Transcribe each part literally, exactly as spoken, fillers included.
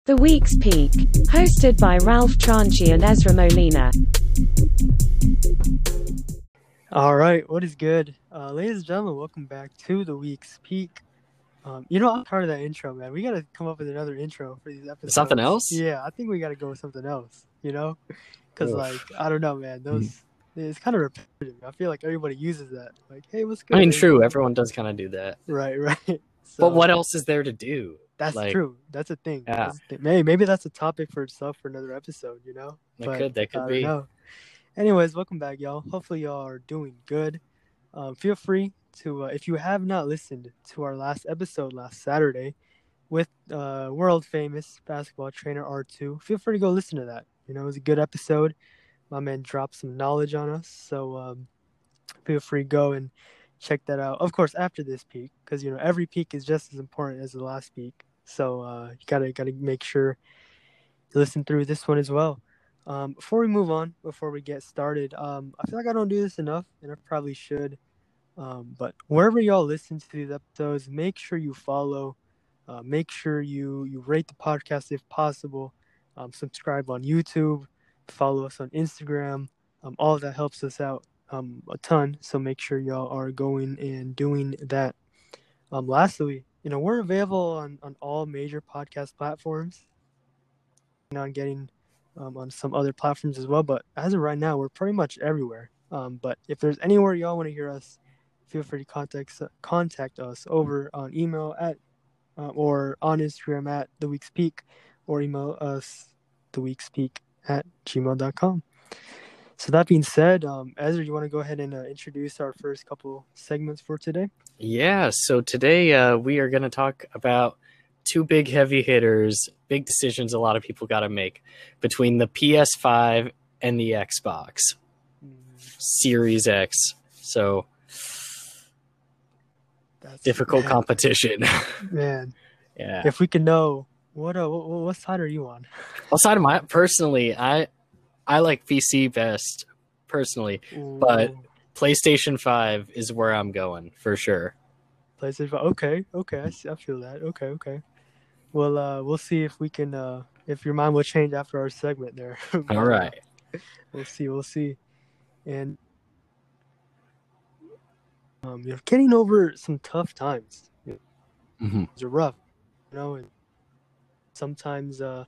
The Week's Peak, hosted by Ralph Tranchi and Ezra Molina. All right, what is good? Uh, ladies and gentlemen, welcome back to The Week's Peak. Um, you know, I'm part of that intro, man. We got to come up with another intro for these episodes. Something else? Yeah, I think we got to go with something else, you know? Because, Oof. like, I don't know, man. Those It's kind of repetitive. I feel like everybody uses that. Like, hey, what's good? I mean, true. Everyone does kind of do that. Right, right. So, But what else is there to do? That's like, true. That's a thing. Yeah. That's a thing. Maybe, maybe that's a topic for itself for another episode, you know? That But could. That I could don't be. know. Anyways, welcome back, y'all. Hopefully, y'all are doing good. Um, feel free to, uh, if you have not listened to our last episode last Saturday with uh, world famous basketball trainer R two, feel free to go listen to that. You know, it was a good episode. My man dropped some knowledge on us, so um, feel free to go and check that out. Of course, after this peak, because you know every peak is just as important as the last peak. So uh, you gotta gotta make sure you listen through this one as well. Um, before we move on, before we get started, um, I feel like I don't do this enough, and I probably should. Um, but wherever y'all listen to these episodes, make sure you follow. Uh, make sure you you rate the podcast if possible. Um, subscribe on YouTube. Follow us on Instagram. Um, all of that helps us out um, a ton. So make sure y'all are going and doing that. Um, lastly, you know we're available on, on all major podcast platforms. On getting um, on some other platforms as well, but as of right now, we're pretty much everywhere. Um, but if there's anywhere y'all want to hear us, feel free to contact contact us over on email at uh, or on Instagram at the Week's Peak, or email us the Week's Peak at gmail dot com. So that being said, um, Ezra, you want to go ahead and uh, introduce our first couple segments for today? Yeah. So today uh, we are going to talk about two big heavy hitters, big decisions a lot of people got to make between the P S five and the Xbox mm. Series X. So That's difficult man. competition. Man. Yeah. If we could know, what, uh, what what side are you on? What side am I? Personally, I I like P C best, personally. Ooh. But PlayStation five is where I'm going, for sure. PlayStation five. Okay, okay. I, see, I feel that. Okay, okay. Well, uh, we'll see if we can, uh, if your mind will change after our segment there. But, all right. Uh, we'll see, we'll see. And um, you're getting over some tough times. You know, mm-hmm. They're rough, you know, and sometimes uh,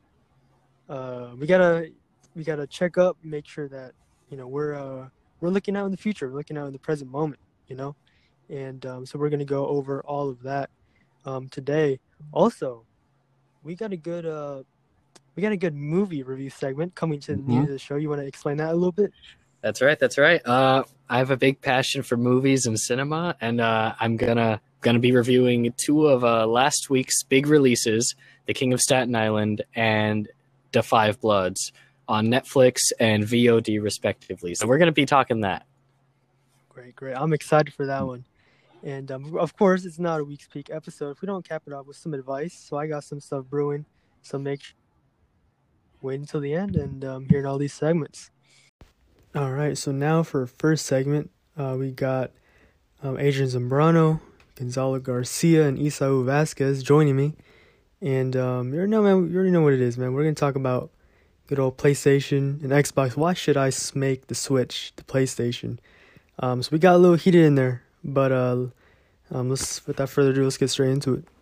uh, we gotta we gotta check up, make sure that you know we're uh, we're looking out in the future, we're looking out in the present moment, you know, and um, so we're gonna go over all of that um, today. Also, we got a good uh, we got a good movie review segment coming to mm-hmm. the end of the show. You want to explain that a little bit? That's right. That's right. Uh, I have a big passion for movies and cinema, and uh, I'm gonna gonna be reviewing two of uh, last week's big releases: The King of Staten Island and Da Five Bloods on Netflix and V O D, respectively. So we're gonna be talking that. Great, great. I'm excited for that one. And um, of course, it's not a Week's Peak episode if we don't cap it off with some advice. So I got some stuff brewing. So make sure wait until the end and um, hearing all these segments. All right, so now for our first segment, uh, we got um, Adrian Zambrano, Gonzalo Garcia, and Isau Vasquez joining me. And um, you already know, man, you already know what it is, man. We're going to talk about good old PlayStation and Xbox. Why should I make the switch to PlayStation? Um, so we got a little heated in there, but uh, um, let's without further ado, let's get straight into it.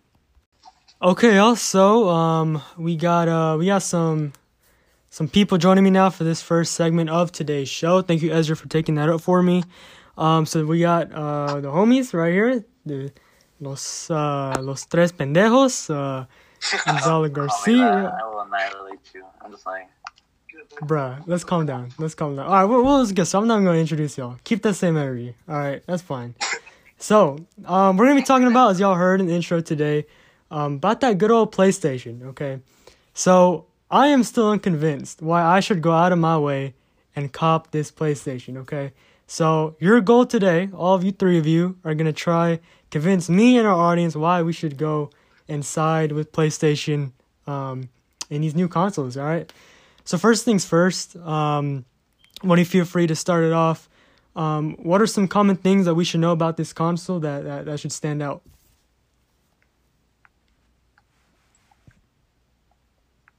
Okay, also, um, we got uh, we got some... Some people joining me now for this first segment of today's show. Thank you, Ezra, for taking that up for me. Um, so we got uh, the homies right here, the los uh, los tres pendejos, uh, Gonzalo Garcia. I will annihilate you. I'm just like, bruh, let's calm down. Let's calm down. All right, well, well let's get. So I'm not gonna introduce y'all. Keep that same energy. All right, that's fine. So um, we're gonna be talking about, as y'all heard in the intro today, um, about that good old PlayStation. Okay, so I am still unconvinced why I should go out of my way and cop this PlayStation, okay? So your goal today, all of you three of you, are going to try convince me and our audience why we should go and side with PlayStation um, in these new consoles, all right? So first things first, um, when you feel free to start it off, um, what are some common things that we should know about this console that, that, that should stand out?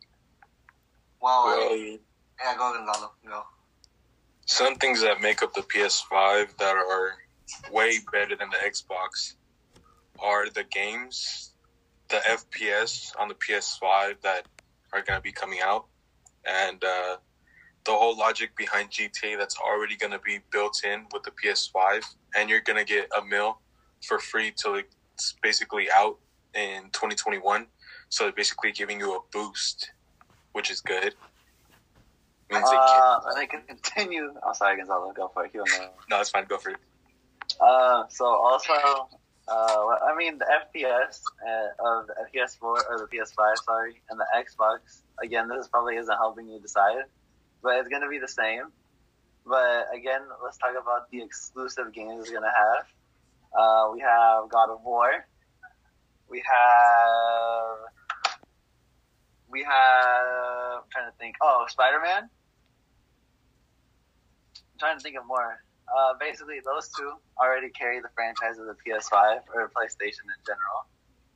Well, Well, yeah, go Gonzalo. Go. some things that make up the P S five that are way better than the Xbox are the games, the F P S on the P S five that are going to be coming out, and uh, the whole logic behind G T A that's already going to be built in with the P S five, and you're going to get a mil for free till it's basically out in twenty twenty-one. So it's basically giving you a boost, which is good. Means they Uh, can, and I can continue. I'm sorry, Gonzalo. Go for it. You know. no, it's fine. Go for it. Uh, so also, uh, I mean the F P S uh, of the P S four or the P S five, sorry, and the Xbox. Again, this probably isn't helping you decide, but it's gonna be the same. But again, let's talk about the exclusive games it's gonna have. Uh, we have God of War. We have. We have. I'm trying to think. Oh, Spider-Man. I'm trying to think of more. Uh, basically, those two already carry the franchise of the P S five or PlayStation in general.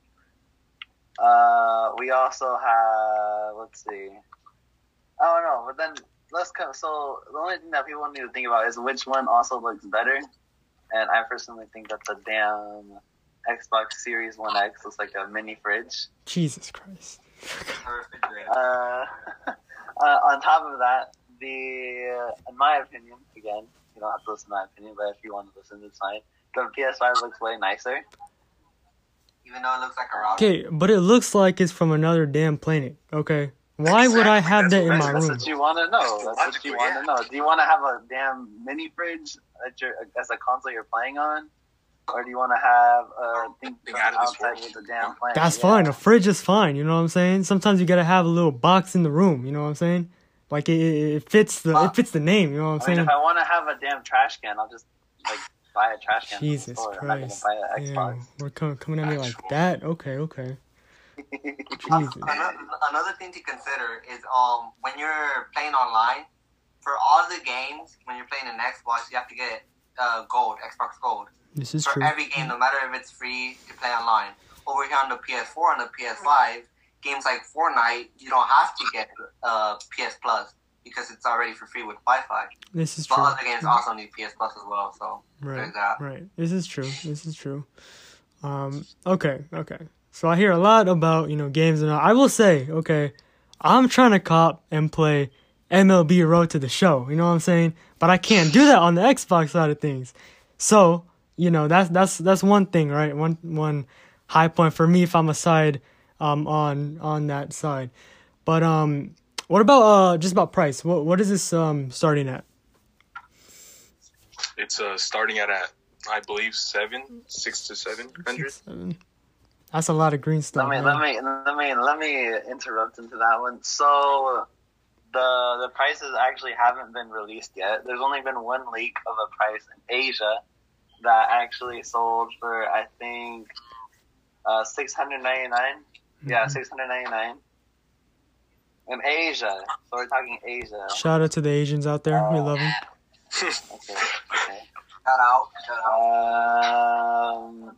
Uh, we also have, let's see. I don't know, but then let's come. So the only thing that people need to think about is which one also looks better. And I personally think that the damn Xbox Series One X looks like a mini fridge. Jesus Christ. Uh, uh, on top of that, the in my opinion, again, you don't have to listen to my opinion, but if you want to listen, it's fine. The P S five looks way nicer, even though it looks like a router. Okay, but it looks like it's from another damn planet. Okay, why would I have that in my That's room? what you want to know. That's what you want to know. Do you want to have a damn mini fridge that you're, as a console you're playing on? Or do you want to have a thing Thing from out of this outside world. with the damn planet? That's Yeah. fine. A fridge is fine. You know what I'm saying? Sometimes you gotta have a little box in the room. You know what I'm saying? Like it, it it fits the it fits the name. You know what I'm I mean, saying? if I want to have a damn trash can, I'll just like buy a trash can. Jesus from the store. Christ. I'm not gonna buy an Damn, Xbox. we're coming coming at me like that. Okay, okay. Jesus. Another, another thing to consider is um when you're playing online, for all the games, when you're playing an Xbox, you have to get uh, gold, Xbox Gold. This is For true. every game, no matter if it's free to play online. Over here on the P S four and the P S five, games like Fortnite, you don't have to get uh, P S Plus because it's already for free with Wi-Fi. This is But true. other games also need P S Plus as well, so Right, there's that. right. This is true. This is true. Um. Okay. Okay. So I hear a lot about you know games and all. I will say, okay, I'm trying to cop and play M L B Road to the Show. You know what I'm saying? But I can't do that on the Xbox side of things. So you know that's that's that's one thing, right? One one high point for me if I'm a side um on on that side. But um, what about uh just about price? What what is this um starting at? It's uh, starting at, at, I believe, seven, six to seven hundred. Seven. That's a lot of green stuff. Let me man. let me let me let me interrupt into that one. So the the prices actually haven't been released yet. There's only been one leak of a price in Asia that actually sold for I think uh, six hundred ninety nine. Yeah, Mhm. six hundred ninety nine in Asia. So we're talking Asia. Shout out to the Asians out there. We love them. Okay. Okay. Shout out, shout out. Um.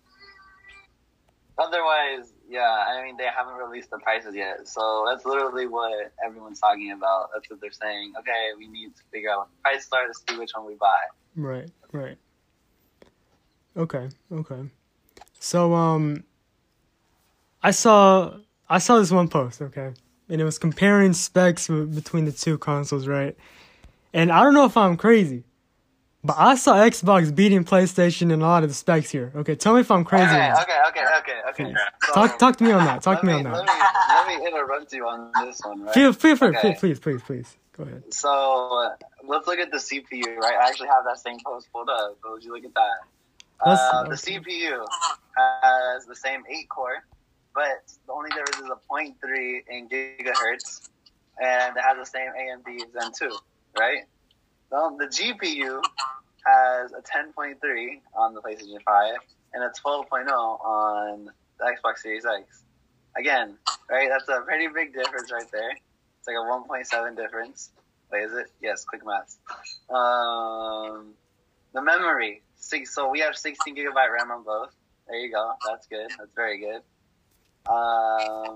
Otherwise, yeah, I mean, they haven't released the prices yet, so that's literally what everyone's talking about. That's what they're saying. Okay, we need to figure out what the prices are to see which one we buy. Right, right. Okay, okay. So um, I saw I saw this one post, okay, and it was comparing specs w- between the two consoles, right? And I don't know if I'm crazy, but I saw Xbox beating PlayStation in a lot of the specs here. Okay, tell me if I'm crazy. or Okay, not. okay, okay, okay, okay. Please. So, Talk talk to me on that. Talk let to me me, on that. Let me, let me interrupt you on this one, right? Feel feel free, Okay. please, please, please. Go ahead. So uh, let's look at the C P U, right? I actually have that same post pulled up. But would you look at that? Let's- Uh, okay. the C P U has the same eight core, but the only difference is a zero point three in gigahertz, and it has the same A M D Zen two, right? Well, the G P U has a ten point three on the PlayStation five and a twelve point oh on the Xbox Series X. Again, right? That's a pretty big difference right there. It's like a one point seven difference. Wait, is it? Yes, quick math. Um, the memory. Six, so we have sixteen gigabyte RAM on both. There you go. That's good. That's very good. Um,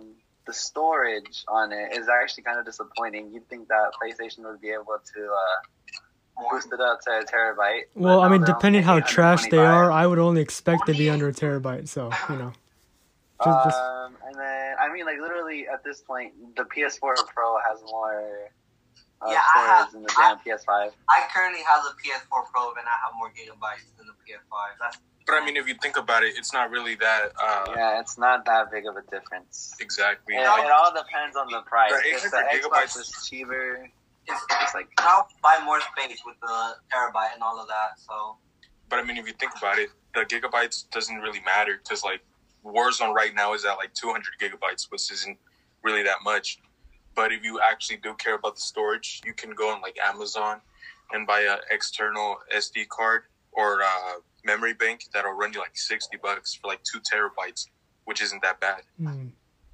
the storage on it is actually kind of disappointing. You'd think that PlayStation would be able to uh, boost it up to a terabyte. Well, I no, mean, they're depending only how trash they eight are, twenty-five. I would only expect to be under a terabyte. So you know, just, just Um, and then I mean, like literally at this point, the P S four Pro has more uh, Yeah, I storage have- than the damn P S five. I currently have the P S four Pro and I have more gigabytes than the P S five. That's But I mean, if you think about it, it's not really that uh, Yeah, it's not that big of a difference. exactly. It, it Like, all depends on the price. The If the eight hundred Xbox gigabytes- is cheaper, it's, it's like I'll buy more space with the terabyte and all of that. So but I mean, if you think about it, the gigabytes doesn't really matter because like Warzone right now is at like two hundred gigabytes, which isn't really that much. But if you actually do care about the storage, you can go on like Amazon and buy an external S D card or uh, memory bank that'll run you like sixty bucks for like two terabytes, which isn't that bad. mm.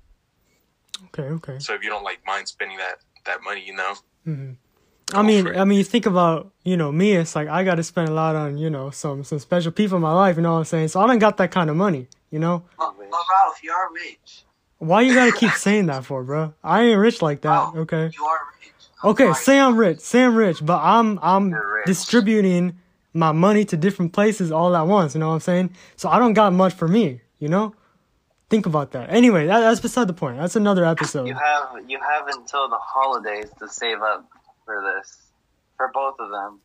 okay, okay. So if you don't like mind spending that that money, you know. hmm I mean, for it. I mean, you think about, you know, me. It's like I got to spend a lot on, you know, some some special people in my life. You know what I'm saying? So I don't got that kind of money. You know, but, but Ralph, you are rich. why you gotta keep saying that for, bro? I ain't rich like that. Wow. Okay. You are rich. I'm Okay, sorry. say I'm rich, say I'm rich, but I'm I'm You're rich. distributing my money to different places all at once. You know what I'm saying? So I don't got much for me. You know, think about that. Anyway, that, that's beside the point. That's another episode. you have you have until the holidays to save up for this, for both of them.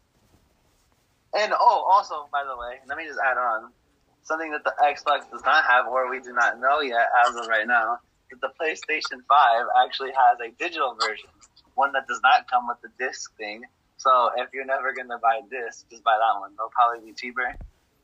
And oh, also by the way, let me just add on something that the Xbox does not have, or we do not know yet as of right now, is the PlayStation five actually has a digital version, one that does not come with the disc thing. So if you're never gonna buy a disc, just buy that one. They'll probably be cheaper.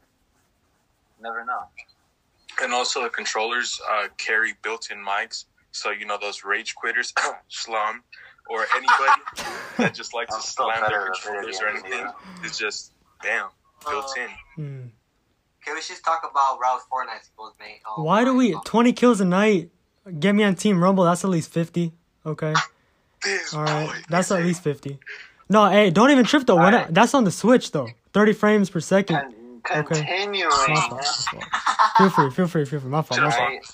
Never know. And also the controllers uh, carry built-in mics, so you know those rage quitters, Shlom, or anybody that just likes I'm to still slam their better at controllers or video games, anything. It's just bam, built in. Hmm. Okay, we should talk about Ralph's Fortnite skills, mate. Oh, Why do my we God. twenty kills a night? Get me on Team Rumble. That's at least fifty. Okay. This All right. boy, That's at this least fifty. No, hey, don't even trip though. When I, Alright. that's on the Switch though. thirty frames per second. Con- Okay. continuing. My fault, my fault. Feel free, feel free, feel free. My fault, my fault. Right.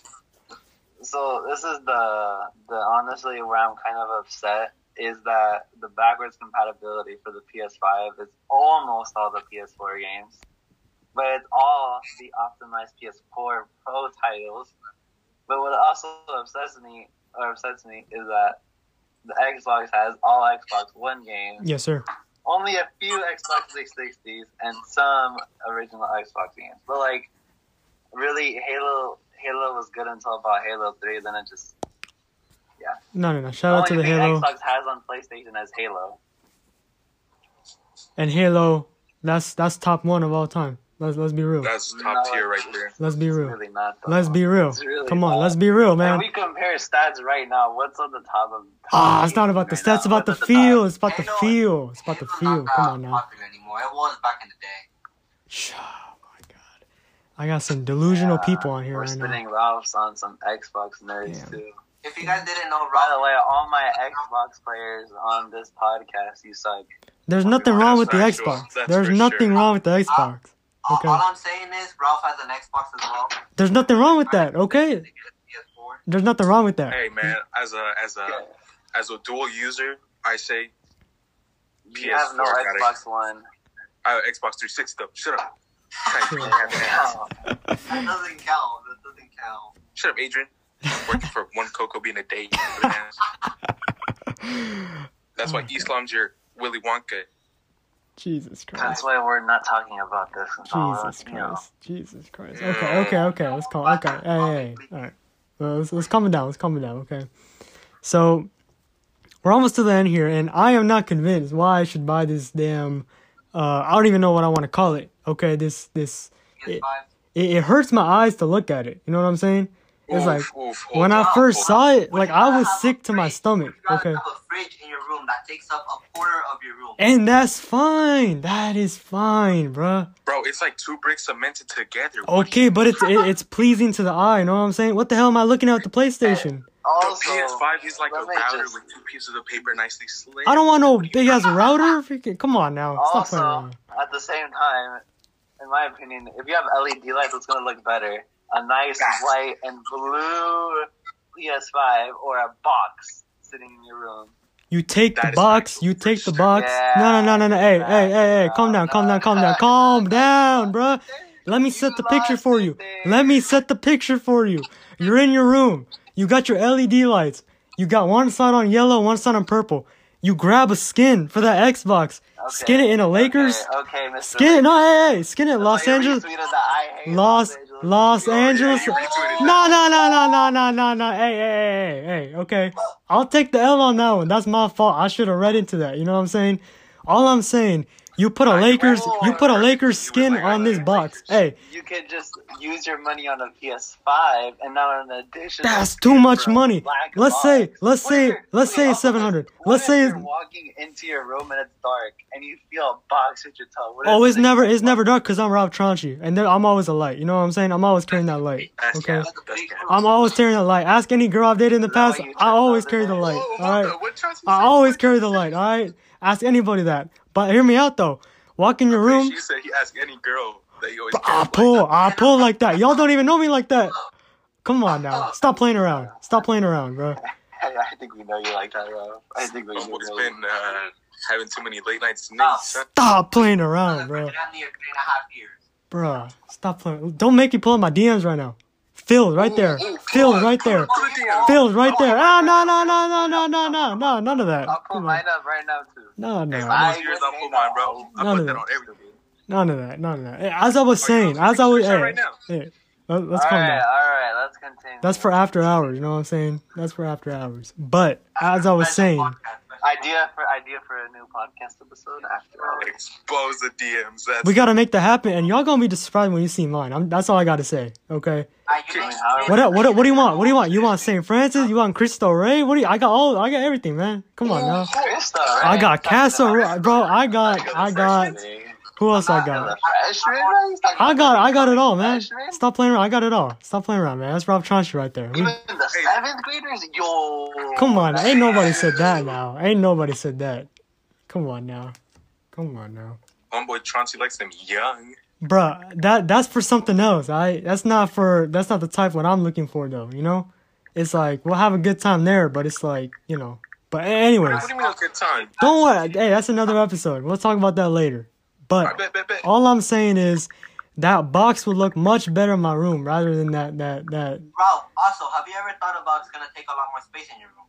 So this is the the honestly where I'm kind of upset is that the backwards compatibility for the P S five is almost all the P S four games, but it's all the optimized P S four Pro titles. But what also upsets me or upsets me is that the Xbox has all Xbox One games, Yes, sir. only a few Xbox three sixties, and some original Xbox games. But like, really, Halo Halo was good until about Halo three. Then it just No, no, no. Shout out to only the thing Halo Xbox has on PlayStation is Halo. and Halo. That's that's top one of all time. Let's let's be real. That's top No, tier right there. Let's be It's real. really not. Though. Let's be real. It's really Come on, not. let's be real, If man. we compare stats right now, what's on the top of? Top Ah, it's not about the right stats. now? It's about the What's at feel. top? It's about the Halo- feel. It's about the Halo's feel. not Come that on now. popular anymore. It was back in the day. Oh my god, I got some delusional Yeah, people on here We're right now. spinning Ralphs on some Xbox nerds Damn. too. If you guys didn't know, By the Ralph, way, all my Xbox players on this podcast, you suck. There's nothing wrong with the That's factual. Xbox. That's There's for nothing sure. wrong with the Xbox. all, Okay. all I'm saying is Ralph has an Xbox as well. There's nothing wrong with that. Okay. To get a P S four. There's nothing wrong with that. Hey man, as a as a Yeah. as a dual user, I say You have no P S four got it. Xbox One. I have Xbox three sixty though. Shut up. Sure. That doesn't count. That doesn't count. Shut up, Adrian. Working for one cocoa bean a day. That's why Islam's your Willy Wonka. Jesus That's Christ. why we're not talking about this. Uh, Jesus you know. Christ. Jesus Christ. Okay, okay, okay. Let's calm. Okay, hey, hey, hey. All right. Well, let's let's calm it down. Let's calm it down. Okay. So we're almost to the end here, and I am not convinced why I should buy this damn. Uh, I don't even know what I want to call it. Okay, this this P S five. it, it hurts my eyes to look at it. You know what I'm saying? It's Oof, like oof, hold when I on, first hold saw it, When like you I gotta was have a sick to my fridge- stomach. You gotta Okay. have a fridge in your room that takes up a quarter of your room. And that's fine. That is fine, bruh. Bro, it's like two bricks cemented together. What Okay, but it's it, it's pleasing to the eye. You know what I'm saying? What the hell am I looking at with the PlayStation? The Also, P S five is like a let me router just- with two pieces of paper nicely slit. I don't want no What do you- big ass router. Freaking, come on now. Stop playing also around. at the same time, in my opinion, if you have L E D lights, it's gonna look better. A nice white and blue P S five or a box sitting in your room? You take the That is box. factual, You for take the sure. box. Yeah, No, no, no, no, no. Hey, that's hey, hey, hey. facts, Calm down, bro. calm down, calm down, No, calm no, down, no. bruh. Let me set You the picture lost for it you. there. Let me set the picture for you. You're in your room. You got your L E D lights. You got one side on yellow, one side on purple. You grab a skin for that Xbox. Okay, Skin it in a Lakers. Okay, okay, Mister Skin it. No, Lakers. hey, hey. Skin it. That's Los why you Angeles. retweeted the I hate Los Los Oh, yeah, Angeles. you retweeted No, no, no, no, no, no, no, no. Hey, hey, hey, hey, hey. Okay, I'll take the L on that one. That's my fault. I should have read into that. You know what I'm saying? All I'm saying, you put a Nah, you Lakers, went you put a over. Lakers You skin went like, on I this like box. Lakers. Hey, You could just use your money on a P S five and not an additional. that's fee too much for a money. black Let's say, box. let's What say, if you're- let's wait, say also, seven hundred. what Let's if say. you're walking into your room and it's dark and you feel a box at your toe. What Oh, if it's the- never, it's never dark because I'm Ralph Tronchi, and then I'm always a light. You know what I'm saying? I'm always carrying that light. That's Okay. cap. That's cap. I'm always carrying the light. Ask any girl I've dated in the Is that past. why you I turned always on the carry the light? light. Whoa, All right. what, what Chauncey I said? always What carry the Chauncey light. said? All right. Ask anybody that. But hear me out though. Walk in your room. She said he asked any girl that he always I cares pull. I pull like that. Y'all don't even know me like that. Come on now. Stop playing around. Stop playing around, bro. Hey, I think we know you like that, bro. I think we know Homeboy's you. been uh, having too many late nights Oh. tonight, son. Stop playing around, bro. Damn near three and a half years. Bro, stop playing. Don't make me pull up my D Ms right now. Phil, right there. Phil, right there. Phil, right there. Ah, no, no, no, no, no, no, no, no, none of that. I'll pull Come on. mine up right now too. No, Hey, no, if I I was yours, I'll pull mine, bro. I None put of that that. on everything. none of that, none of that. Hey, as I was Oh, saying, you as I was, screenshot hey, right now. hey, let- let's All calm right, down. all right, let's continue. That's for after hours. You know what I'm saying? That's for after hours. But as I was saying, idea for idea for a new podcast episode after hours. Expose the D Ms. That's we gotta make that happen, and y'all gonna be surprised when you see mine. I'm, that's all I gotta say. Okay. What up, what up, what do you want? What do you want? You want Saint Francis? You want Cristo Rey? What do you? I got all. I got everything, man. Come on now. Krista, I right? got Casa, Ro- bro. I got, I got. Who else I The got? freshman? What are you talking I about? got, I got it all, man. Freshman? Stop playing around. I got it all. Stop playing around, man. That's Rob Chauncey right there. We, Even the seventh graders, yo. come on, ain't nobody said that now. Ain't nobody said that. Come on now. Come on now. Homeboy Chauncey likes them young. Bruh, that that's for something else. I that's not for that's not the type what I'm looking for though. You know, it's like we'll have a good time there, but it's like you know. But anyways, What do you mean a good time? don't worry. Hey, that's another episode. We'll talk about that later. I But bet, bet, bet. all I'm saying is that box would look much better in my room rather than that that that. Ralph, also, have you ever thought about it's gonna take a lot more space in your room?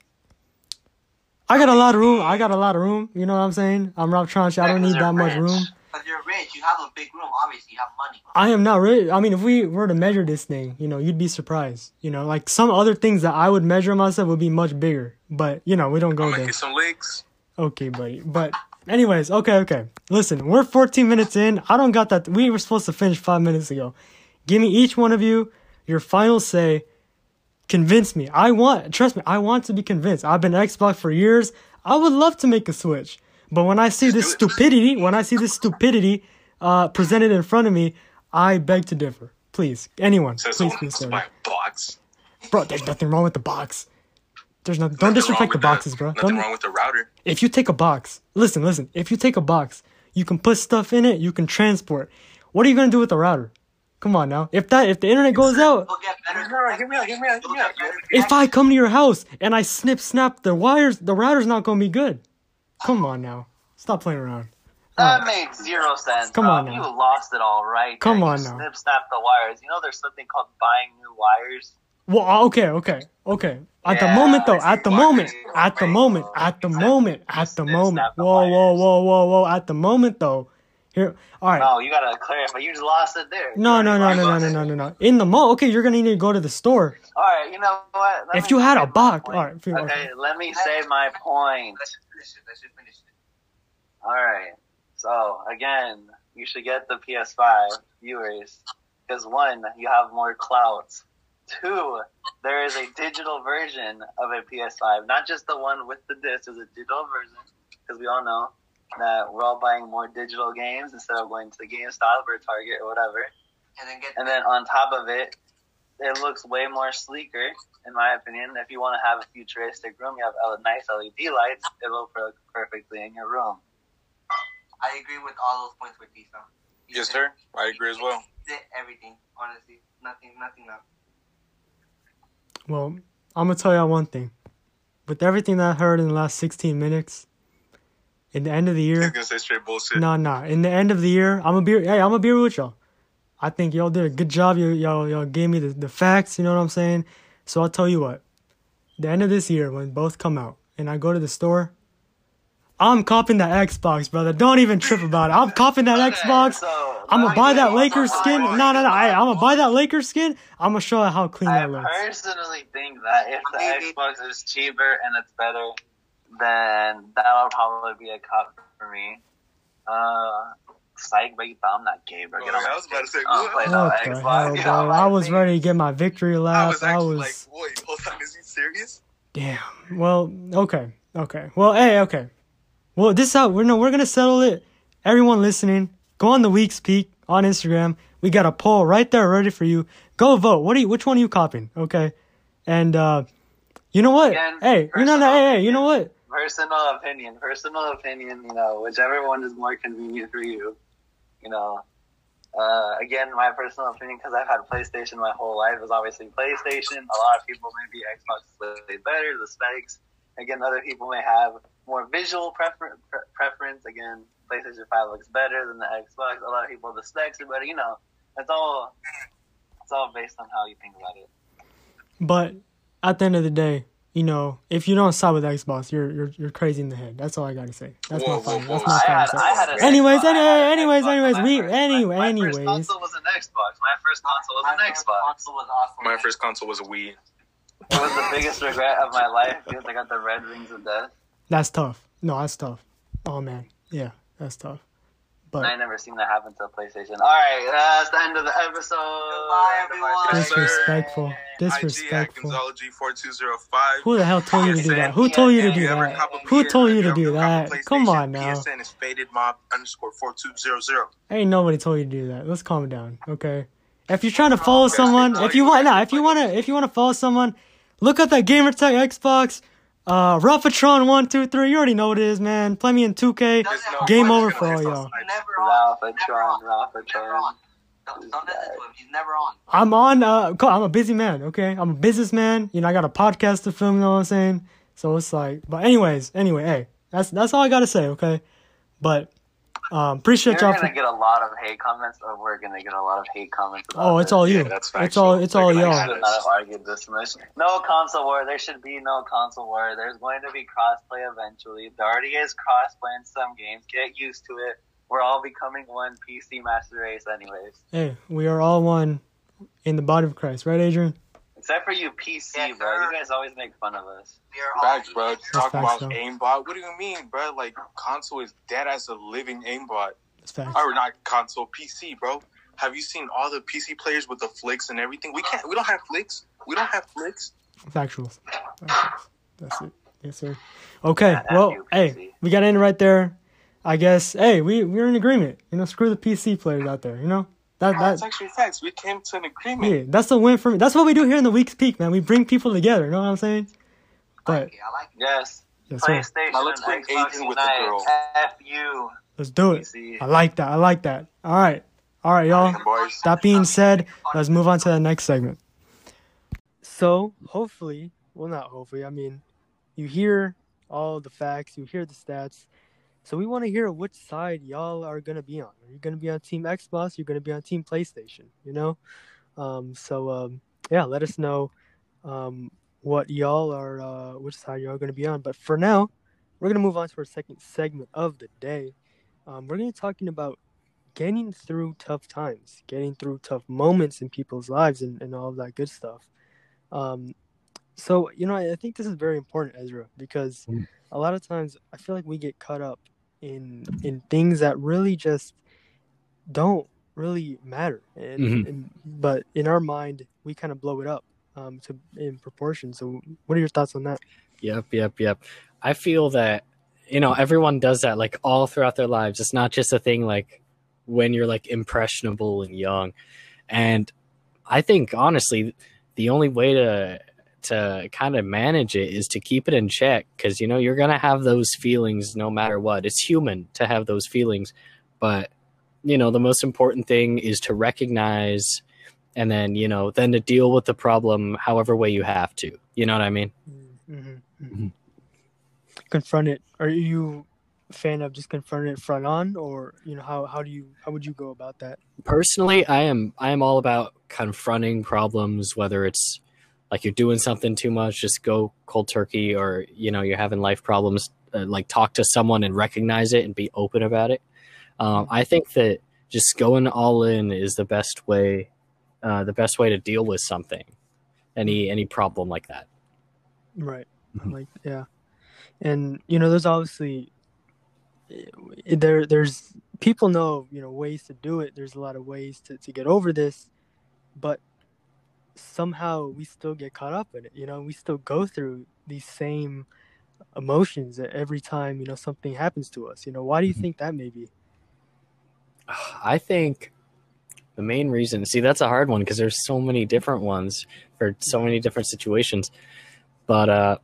I got a lot of room. I got a lot of room. You know what I'm saying? I'm Rob Tronchi. I don't need that much room. Because you're rich, you have a big room, obviously, you have money. I am not really. I mean, if we were to measure this thing, you know, you'd be surprised. You know, like some other things that I would measure myself would be much bigger. But you know, we don't go I'm gonna there. get some legs. Okay, buddy. But anyways, okay, okay. Listen, we're fourteen minutes in. I don't got that. We were supposed to finish five minutes ago. Give me each one of you your final say. Convince me. I want. Trust me. I want to be convinced. I've been Xbox for years. I would love to make a switch. But when I see this stupidity, when I see this stupidity uh, presented in front of me, I beg to differ. Please, anyone, Says please, someone please, wants sir. to buy a box. Bro, there's nothing wrong with the box. There's nothing. Don't Nothing wrong disrespect the with boxes, bro. Nothing Don't. wrong with the router. If you take a box, listen, listen. If you take a box, you can put stuff in it. You can transport. What are you gonna do with the router? Come on now. If that, if the internet goes out, You'll get better. Hear me out, hear me out, hear me out. if I come to your house and I snip snap the wires, the router's not gonna be good. Come on now. Stop playing around. That Alright. made zero sense. Come Rob. on You now. lost it all right. Come there. on you now. Snip snap the wires. You know there's something called buying new wires. Well, uh, okay, okay, okay. At the Yeah, moment though, I at the see. moment, at the moment, at the moment, at the Snip, moment. snap the Whoa, whoa, wires. whoa, whoa, whoa. At the moment though, here. All right. No, you gotta clarify. You just lost it there. No, You no, no, already no, no, lost no, it. no, no, no. In the mall, okay, you're gonna need to go to the store. All right, you know what? Let If me you had say a my box, point. all right. feel- Okay, let me say my point. Let's just finish it. Let's just finish it. All right. So again, you should get the P S five viewers because one, you have more clout. Two, there is a digital version of a P S five, not just the one with the disc. There's a digital version because we all know that we're all buying more digital games instead of going to the GameStop or Target or whatever. And then get And then on top of it, it looks way more sleeker, in my opinion. If you want to have a futuristic room, you have a nice L E D lights. It'll work perfectly in your room. I agree with all those points with Tisa. You Yes, said- sir. I agree as well. you did everything, honestly. Nothing, nothing else. Well, I'm gonna tell y'all one thing. With everything that I heard in the last sixteen minutes, in the end of the He's year, gonna say straight bullshit. nah, nah. In the end of the year, I'm gonna be, hey, I'm gonna be real with y'all. I think y'all did a good job. You, y'all, y'all gave me the, the facts. You know what I'm saying? So I'll tell you what. The end of this year, when both come out, and I go to the store, I'm copping that Xbox, brother. Don't even trip about it. I'm copping that Okay, Xbox. so I'm gonna buy that Lakers skin. Why? No, no, no. I, I'm gonna buy that Lakers skin. I'm gonna show you how clean I that looks. personally think that if the Maybe. Xbox is cheaper and it's better, then that'll probably be a cop for me. Uh, psych, but you thought I'm not gay, bro. Oh, Get on yeah, my I was about to say, stick. I don't what? play no What the Xbox. hell, Get on bro? my I was stick. ready to get my victory I lap. was I actually was. like, wait, hold on, is he serious? Damn. Well, okay, okay. Well, hey, okay. Well, this is how we're no, we're gonna settle it. Everyone listening, go on the Week's Peak on Instagram. We got a poll right there ready for you. Go vote. What are you? Which one are you copying? Okay. And uh, you know what? Again, hey, you know, personal hey, hey, you know what? Personal opinion, personal opinion, you know, whichever one is more convenient for you. You know, uh, again, my personal opinion, because I've had PlayStation my whole life, is obviously PlayStation. A lot of people maybe Xbox is way better, the specs. Again, other people may have more visual prefer- pre- preference. Again, PlayStation five looks better than the Xbox. A lot of people, the specs are better. You know, it's all it's all based on how you think about it. But at the end of the day, you know, if you don't side with Xbox, you're you're you're crazy in the head. That's all I gotta say. That's Whoa, my final. whoa, That's whoa. my I final had, say. I had an Anyways, Xbox. I anyway, had an anyways, Xbox. anyways, My we- first- anyway, my, my anyways. first console was an Xbox. My first console was My an first Xbox. console was also My an first console was a Wii. It was the biggest regret of my life because I got the red rings of death. That's tough. No, that's tough. Oh man, yeah, that's tough. And I But never seen that happen to a PlayStation. All right, that's the end of the episode. Goodbye, everyone. Yes, sir. disrespectful, I G at disrespectful. Gonzology four two zero five. Who the hell told you to do P S N, that? Who told you to If do you ever that? cop a Who P S told you if to ever do cop a that? Come PlayStation, on now. P S N is faded mob underscore four two zero zero. Ain't nobody told you to do that. Let's calm down, okay? If you're trying to follow someone, if you want, nah, if you want to, if you want to follow someone, look up that Gamertag Xbox, uh, Ralphatron one two three. You already know what it is, man. Play me in two K. There's no Game point over in for all it. y'all. He's never on. He's never Ralphatron, on. Never Ralphatron. on. Don't, don't listen to him. He's never on. I'm on. Uh, co- I'm a busy man. Okay, I'm a businessman. You know, I got a podcast to film. You know what I'm saying? So it's like, but anyways, anyway, hey, that's that's all I gotta say. Okay, but um, appreciate You're y'all. gonna For, get a lot of hate comments, or we're gonna get a lot of hate comments. About oh, it's this. all you. Yeah, that's It's all. factual. It's all They're gonna I y'all. hate should not have argued this much. No console war. There should be no console war. There's going to be crossplay eventually. There already is crossplay in some games. Get used to it. We're all becoming one P C master race, anyways. Hey, we are all one in the body of Christ, right, Adrian? Except for you, P C, Yeah, bro. sir. You guys always make fun of us. We are all Facts, bro. Talk facts, about though. aimbot. What do you mean, bro? Like, console is dead as a living aimbot. That's facts. Or not console, P C, bro. Have you seen all the P C players with the flicks and everything? We can't. We don't have flicks. We don't have flicks. Factuals. Factuals. That's it. Yes, sir. Okay. Yeah, Well, you, hey, P C. we got to end right there. I guess. Hey, we we're in agreement. You know, screw the P C players out there. You know that No, that. that's actually facts. We came to an agreement. Yeah, that's a win for me. That's what we do here in the Week's Peak, man. We bring people together. You know what I'm saying? I But like it. I like it. Yes. yes, sir. PlayStation, Now let's bring Xbox Adrian with the Unite. girl. F you. Let's do P it. C. I like that. I like that. All right. All right, y'all. Boys. That being said, let's move on to the next segment. So hopefully, well, not hopefully. I mean, you hear all the facts, you hear the stats. So we want to hear which side y'all are gonna be on. Are you gonna be on Team Xbox? You're gonna be on Team PlayStation. You know. Um, so um, yeah, let us know um, what y'all are, uh, which side y'all are gonna be on. But for now, we're gonna move on to our second segment of the day. Um, we're gonna be talking about getting through tough times, getting through tough moments in people's lives, and, and all of that good stuff. Um, so, you know, I, I think this is very important, Ezra, because Mm. a lot of times I feel like we get caught up in in things that really just don't really matter, and, Mhm. and but in our mind we kind of blow it up um, to in proportion. So, what are your thoughts on that? Yep, yep, yep. I feel that, you know, everyone does that like all throughout their lives. It's not just a thing like when you're like impressionable and young. And I think honestly, the only way to to kind of manage it is to keep it in check, because you know you're gonna have those feelings no matter what. It's human to have those feelings, but you know the most important thing is to recognize and then you know then to deal with the problem however way you have to. You know what I mean? Mm-hmm. Mm-hmm. Confront it. Are you a fan of just confronting it front on, or you know how how do you how would you go about that? Personally, I am I am all about confronting problems, whether it's like you're doing something too much, just go cold turkey, or you know you're having life problems, uh, like talk to someone and recognize it and be open about it. Um, I think that just going all in is the best way, uh, the best way to deal with something, any any problem like that. Right. Like yeah, and you know there's obviously there there's people know you know ways to do it. There's a lot of ways to, to get over this, but somehow we still get caught up in it. You know, we still go through these same emotions every time you know something happens to us. You know, why do you think that may be? I think the main reason, see, that's a hard one because there's so many different ones for so many different situations. But uh,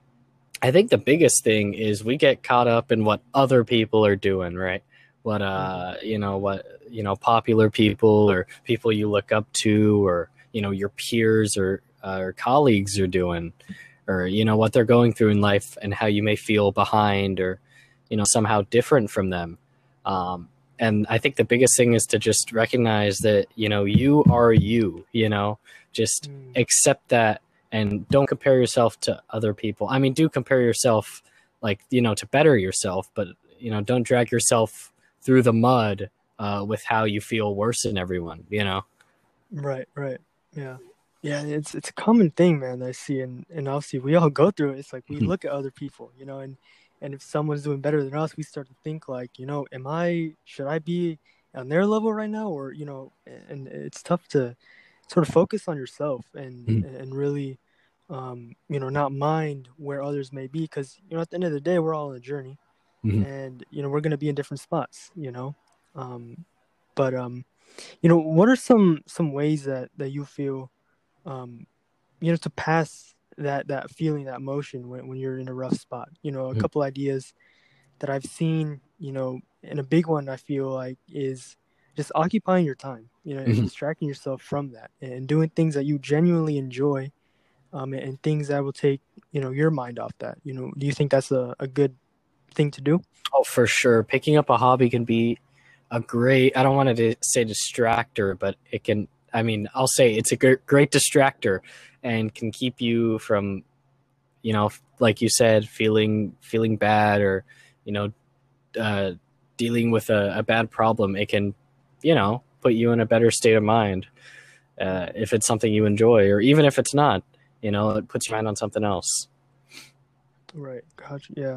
I think the biggest thing is we get caught up in what other people are doing, right? What, uh, you know, what, you know, popular people or people you look up to, or, you know, your peers or, uh, or colleagues are doing, or, you know, what they're going through in life and how you may feel behind or, you know, somehow different from them. Um, And I think the biggest thing is to just recognize that, you know, you are you, you know, just mm. accept that and don't compare yourself to other people. I mean, do compare yourself, like, you know, to better yourself, but, you know, don't drag yourself through the mud uh, with how you feel worse than everyone, you know? Right, right. Yeah. Yeah, it's it's a common thing, man, that I see. And, and obviously we all go through it. It's like we mm-hmm. look at other people, you know, and And if someone's doing better than us, we start to think like, you know, am I, should I be on their level right now? Or, you know, and it's tough to sort of focus on yourself and, mm-hmm. and really, um, you know, not mind where others may be. Cause, you know, at the end of the day, we're all on a journey mm-hmm. and, you know, we're going to be in different spots, you know? Um, but, um, you know, what are some, some ways that, that you feel, um, you know, to pass that that feeling, that emotion when, when you're in a rough spot? You know, a mm-hmm. couple ideas that I've seen, you know, and a big one I feel like is just occupying your time, you know, mm-hmm. and distracting yourself from that and doing things that you genuinely enjoy, um, and, and things that will take, you know, your mind off that. You know, do you think that's a, a good thing to do? Oh, for sure. Picking up a hobby can be a great, I don't want to say distractor, but it can, I mean, I'll say it's a great, great distractor and can keep you from, you know, like you said, feeling feeling bad or, you know, uh, dealing with a, a bad problem. It can, you know, put you in a better state of mind uh, if it's something you enjoy, or even if it's not, you know, it puts your mind on something else. Right. Gotcha. Yeah.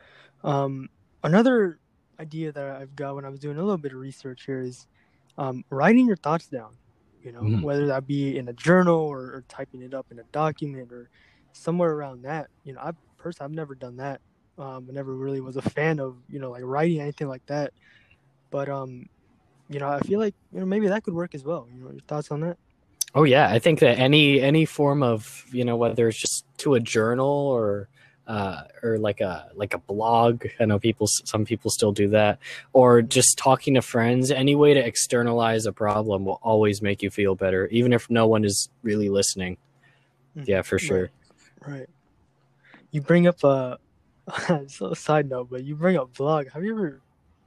Um, another idea that I've got when I was doing a little bit of research here is um, writing your thoughts down. You know, mm-hmm. whether that be in a journal or, or typing it up in a document or somewhere around that. You know, I personally, I've never done that. Um, I never really was a fan of, you know, like writing anything like that. But, um, you know, I feel like, you know, maybe that could work as well. You know, your thoughts on that? Oh, yeah. I think that any any form of, you know, whether it's just to a journal or uh, or like a like a blog. I know people, some people still do that, or just talking to friends. Any way to externalize a problem will always make you feel better, even if no one is really listening. Yeah, for sure. Right. right. You bring up a, so a side note, but you bring up blog. Have you ever?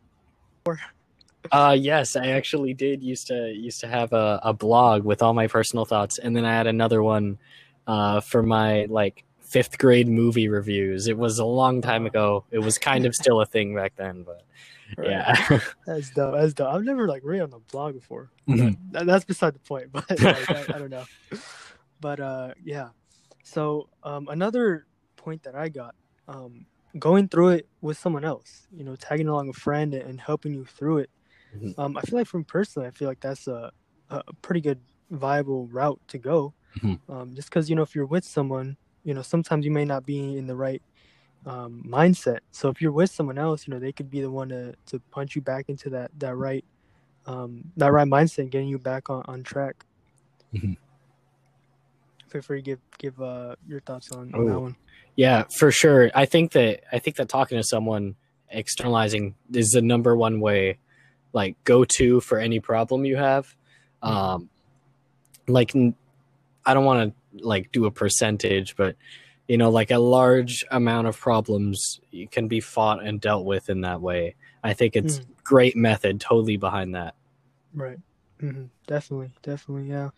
Uh, yes, I actually did used to used to have a, a blog with all my personal thoughts, and then I had another one uh, for my like fifth grade movie reviews. It was a long time ago. It was kind of still a thing back then, but right. yeah. That's dope. That's dope. I've never like read on a blog before. Mm-hmm. That, that's beside the point, but like, I, I don't know. But uh, yeah. So um, another point that I got, um, going through it with someone else, you know, tagging along a friend and helping you through it. Mm-hmm. Um, I feel like from personally, I feel like that's a, a pretty good viable route to go. Mm-hmm. Um, just because, you know, if you're with someone, you know, sometimes you may not be in the right um, mindset. So if you're with someone else, you know, they could be the one to, to punch you back into that, that right, um, that right mindset and getting you back on, on track. Mm-hmm. Feel free to give, give uh, your thoughts on, on that one. Yeah, for sure. I think that, I think that talking to someone, externalizing is the number one way, like go to for any problem you have. Um, like I don't want to like do a percentage, but you know, like a large amount of problems can be fought and dealt with in that way. I think it's Mm. great method totally behind that. Right. hmm Definitely. Definitely. Yeah.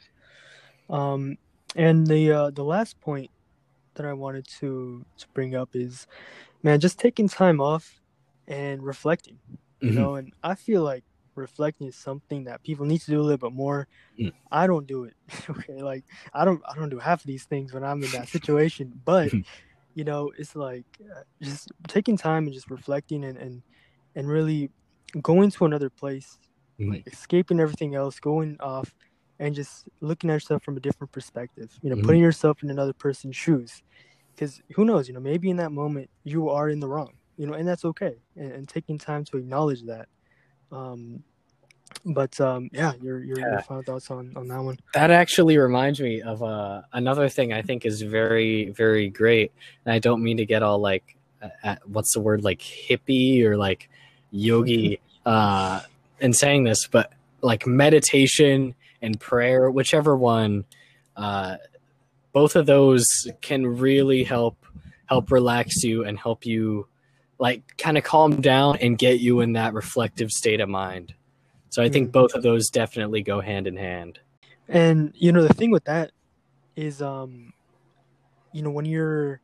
Um, and the uh, the last point that I wanted to to bring up is, man, just taking time off and reflecting. You Mhm. know, and I feel like reflecting is something that people need to do a little bit more. Mm. I don't do it. Okay, like I don't I don't do half of these things when I'm in that situation. But you know, it's like uh, just taking time and just reflecting and and and really going to another place, Mhm. like escaping everything else, going off and just looking at yourself from a different perspective. You know, Mhm. putting yourself in another person's shoes. Because who knows? You know, maybe in that moment you are in the wrong. You know, and that's okay. And, and taking time to acknowledge that. Um, but um, yeah, your your your Yeah. final thoughts on on that one. That actually reminds me of uh, another thing I think is very, very great. And I don't mean to get all like, uh, uh, what's the word, like hippie or like yogi uh, in saying this, but like meditation and prayer, whichever one, uh, both of those can really help help relax you and help you like kind of calm down and get you in that reflective state of mind. So I think Mhm. both of those definitely go hand in hand. And you know, the thing with that is, um, you know, when you're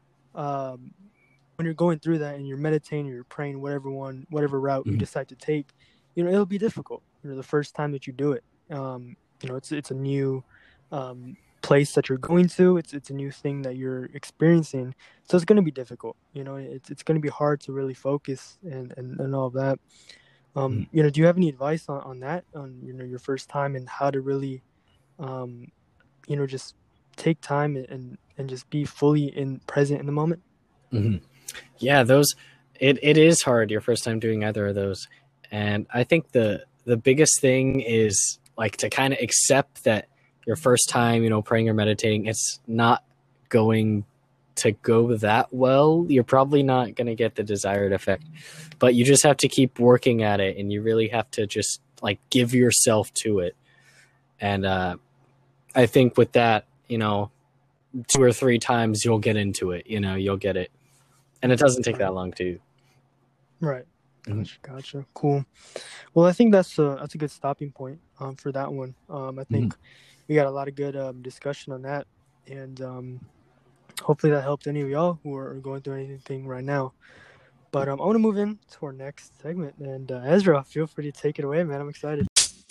um, when you're going through that and you're meditating, you're praying, whatever one, whatever route you Mhm. decide to take, you know, it'll be difficult. You know, the first time that you do it, um, you know, it's it's a new um, place that you're going to. It's it's a new thing that you're experiencing, so it's going to be difficult. You know, it's it's going to be hard to really focus and and, and all of that. Um, Mhm. you know, do you have any advice on, on that, on you know your first time and how to really, um, you know, just take time and, and and just be fully in present in the moment? Mhm. Yeah, those it, it is hard your first time doing either of those. And I think the the biggest thing is like to kind of accept that your first time, you know, praying or meditating, it's not going to go that well. You're probably not going to get the desired effect. But you just have to keep working at it and you really have to just like give yourself to it. And uh I think with that, you know, two or three times you'll get into it, you know, you'll get it. And it doesn't take that long to. Right. Mhm. Gotcha. Gotcha. Cool. Well, I think that's a that's a good stopping point um, for that one. Um, I think we got a lot of good um, discussion on that, and um, hopefully that helped any of y'all who are going through anything right now. But um, I want to move in to our next segment, and uh, Ezra, feel free to take it away, man. I'm excited.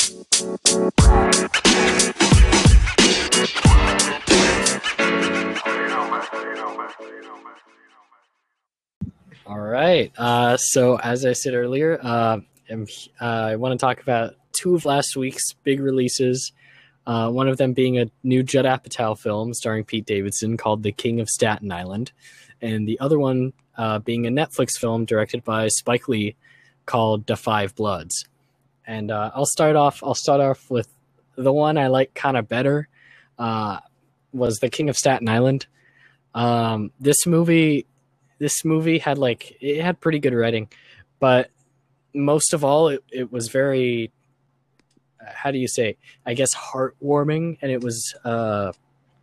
All right. Uh, so as I said earlier, uh, I'm, uh, I want to talk about two of last week's big releases. Uh, one of them being a new Judd Apatow film starring Pete Davidson called The King of Staten Island, and the other one uh, being a Netflix film directed by Spike Lee called Da Five Bloods. And uh, I'll start off. I'll start off with the one I like kind of better. Uh, was The King of Staten Island. Um, this movie. This movie had like it had pretty good writing, but most of all, it, it was very how do you say? I guess heartwarming, and it was uh,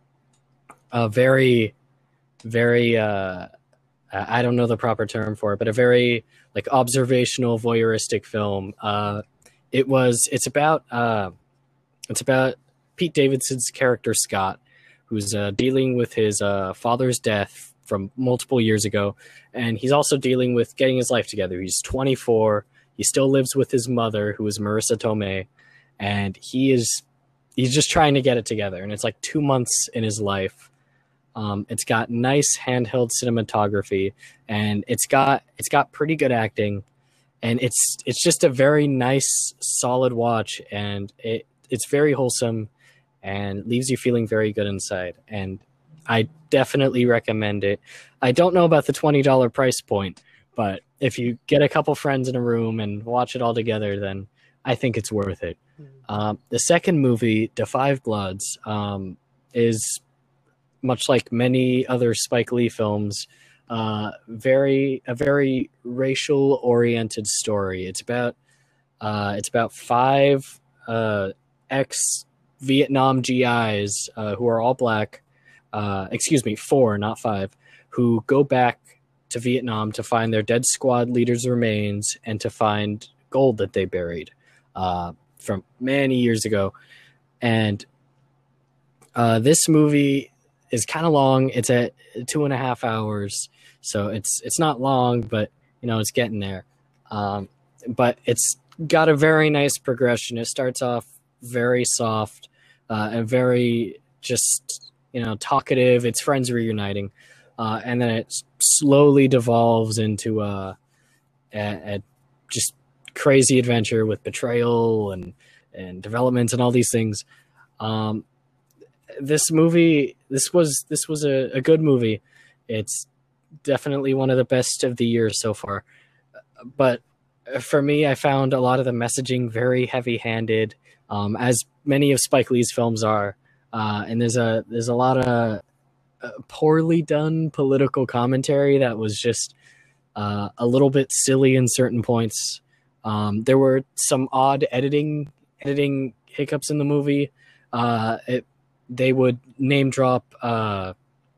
a very, very uh, I don't know the proper term for it, but a very like observational, voyeuristic film. Uh, it was. It's about. Uh, it's about Pete Davidson's character Scott, who's uh, dealing with his uh, father's death from multiple years ago, and he's also dealing with getting his life together. He's twenty-four. He still lives with his mother, who is Marissa Tomei, and he is he's just trying to get it together. And it's like two months in his life. Um, it's got nice handheld cinematography, and it's got it's got pretty good acting, and it's it's just a very nice, solid watch, and it it's very wholesome, and leaves you feeling very good inside. And I definitely recommend it. I don't know about the twenty dollars price point, but if you get a couple friends in a room and watch it all together, then I think it's worth it. Um, the second movie, Da Five Bloods, um, is much like many other Spike Lee films, uh, very a very racial oriented story. It's about uh, it's about five uh, ex Vietnam G Is uh, who are all black, uh, excuse me, four, not five, who go back to Vietnam to find their dead squad leader's remains and to find gold that they buried uh, from many years ago. And uh, this movie is kind of long. It's at two and a half hours, so it's it's not long, but you know it's getting there. Um, but it's got a very nice progression. It starts off very soft uh, and very just you know talkative. It's friends reuniting, uh, and then it slowly devolves into a, a, a just crazy adventure with betrayal and and developments and all these things. Um, this movie, this was this was a, a good movie. It's definitely one of the best of the year so far. But for me, I found a lot of the messaging very heavy-handed, um, as many of Spike Lee's films are. Uh, and there's a there's a lot of uh, poorly done political commentary that was just uh, a little bit silly in certain points. Um, there were some odd editing editing hiccups in the movie. Uh, it, they would name drop uh,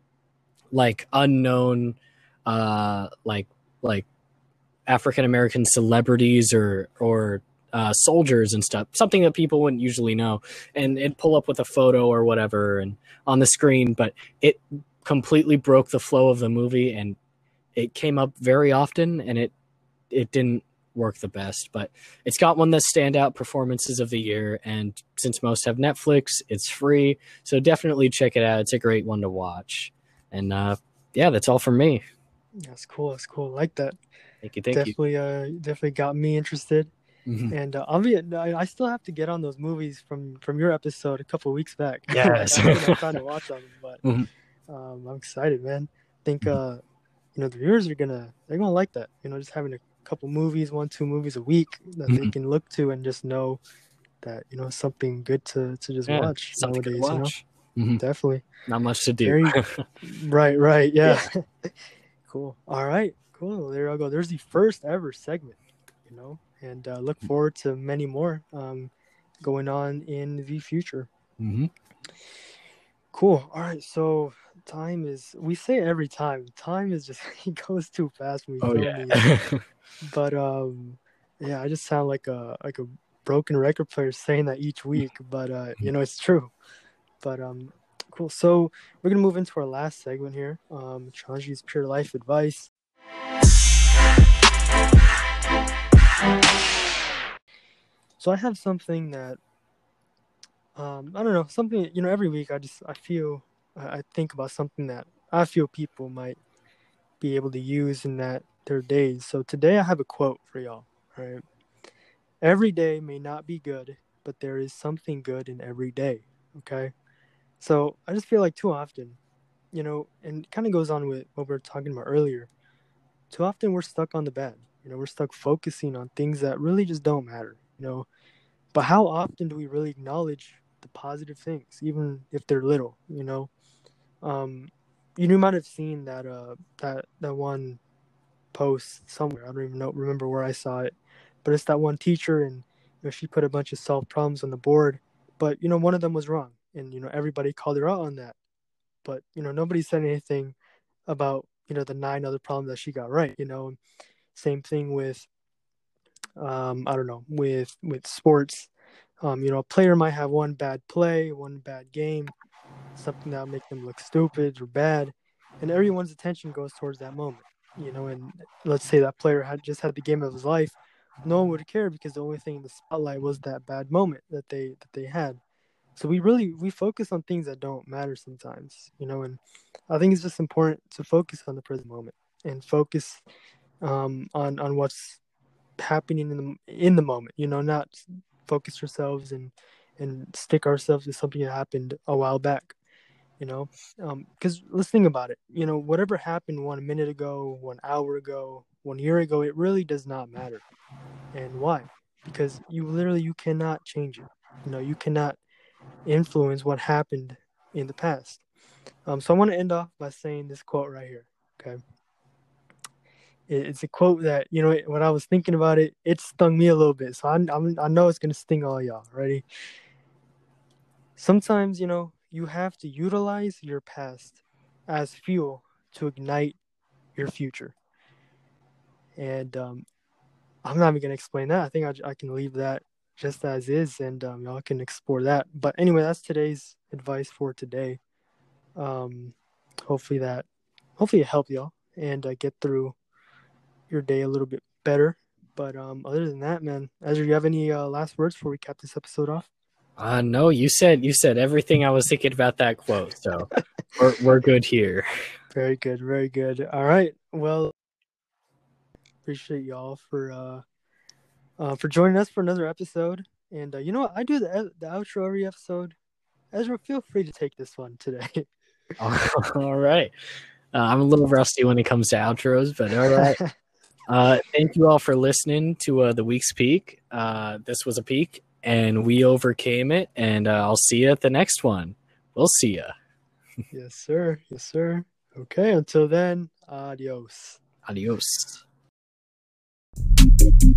like unknown uh, like like African American celebrities or or uh, soldiers and stuff, something that people wouldn't usually know, and it'd pull up with a photo or whatever and on the screen, but it completely broke the flow of the movie, and it came up very often, and it it didn't work the best. But it's got one of the standout performances of the year, and since most have Netflix, it's free, so definitely check it out. It's a great one to watch. And uh, yeah, that's all from me. That's cool. That's cool. I like that. Thank you. Thank definitely, you. Uh, definitely got me interested. Mm-hmm. And uh, I'll be, I I still have to get on those movies from, from your episode a couple of weeks back. Yes. I'm trying to watch them, but Mm-hmm. um, I'm excited, man. I think uh, you know the viewers are gonna they're gonna like that. You know, just having a couple movies, one two movies a week that Mm-hmm. they can look to and just know that you know something good to, to just Yeah, watch something nowadays. to watch. You know, Mm-hmm. definitely. Not much to do. Very, right, right, yeah. Cool. All right, cool. There I go. There's the first ever segment. You know. And uh, look forward to many more um, going on in the future. Mm-hmm. Cool. All right. So time is, we say it every time, time is just, it goes too fast when we Oh film yeah. these. But um, yeah, I just sound like a like a broken record player saying that each week. But, uh, you know, it's true. But um, cool. So we're going to move into our last segment here. Um, Chanji's Pure Life Advice. So I have something that, um, I don't know, something, you know, every week I just, I feel, I think about something that I feel people might be able to use in that their days. So today I have a quote for y'all, right? Every day may not be good, but there is something good in every day, okay? So I just feel like too often, you know, and it kind of goes on with what we were talking about earlier. Too often we're stuck on the bad. You know, we're stuck focusing on things that really just don't matter, you know. But how often do we really acknowledge the positive things, even if they're little, you know? Um, you might have seen that uh that that one post somewhere. I don't even know remember where I saw it, but it's that one teacher, and you know she put a bunch of solved problems on the board, but you know one of them was wrong, and you know everybody called her out on that, but you know nobody said anything about you know the nine other problems that she got right, you know. Same thing with, um, I don't know, with with sports. Um, you know, a player might have one bad play, one bad game, something that'll make them look stupid or bad, and everyone's attention goes towards that moment. You know, and let's say that player had just had the game of his life, no one would care because the only thing in the spotlight was that bad moment that they that they had. So we really we focus on things that don't matter sometimes, you know, and I think it's just important to focus on the present moment and focus um, on on what's happening in the in the moment. You know, not focus ourselves and and stick ourselves to something that happened a while back. You know, because um, let's think about it. You know, whatever happened one minute ago, one hour ago, one year ago, it really does not matter. And why? Because you literally you cannot change it. You know, you cannot influence what happened in the past. Um, so I want to end off by saying this quote right here. Okay. It's a quote that, you know, when I was thinking about it, it stung me a little bit. So I, I'm, I know it's going to sting all y'all. Ready? sometimes, you know, you have to utilize your past as fuel to ignite your future. And um, I'm not even going to explain that. I think I, I can leave that just as is, and um, y'all can explore that. But anyway, that's today's advice for today. Um, hopefully that, hopefully it helped y'all and uh, get through your day a little bit better. But um, other than that, man, Ezra, you have any uh, last words before we cap this episode off? Uh, no, you said you said everything I was thinking about that quote, so we're we're good here. Very good, very good. All right, well, appreciate y'all for uh, uh for joining us for another episode. And uh, you know what? I do the the outro every episode. Ezra, feel free to take this one today. All right, uh, I'm a little rusty when it comes to outros, but all right. Uh, thank you all for listening to uh, the week's peak. Uh, this was a peak, and we overcame it. And uh, I'll see you at the next one. We'll see ya. Yes, sir. Yes, sir. Okay. Until then, adios. Adios.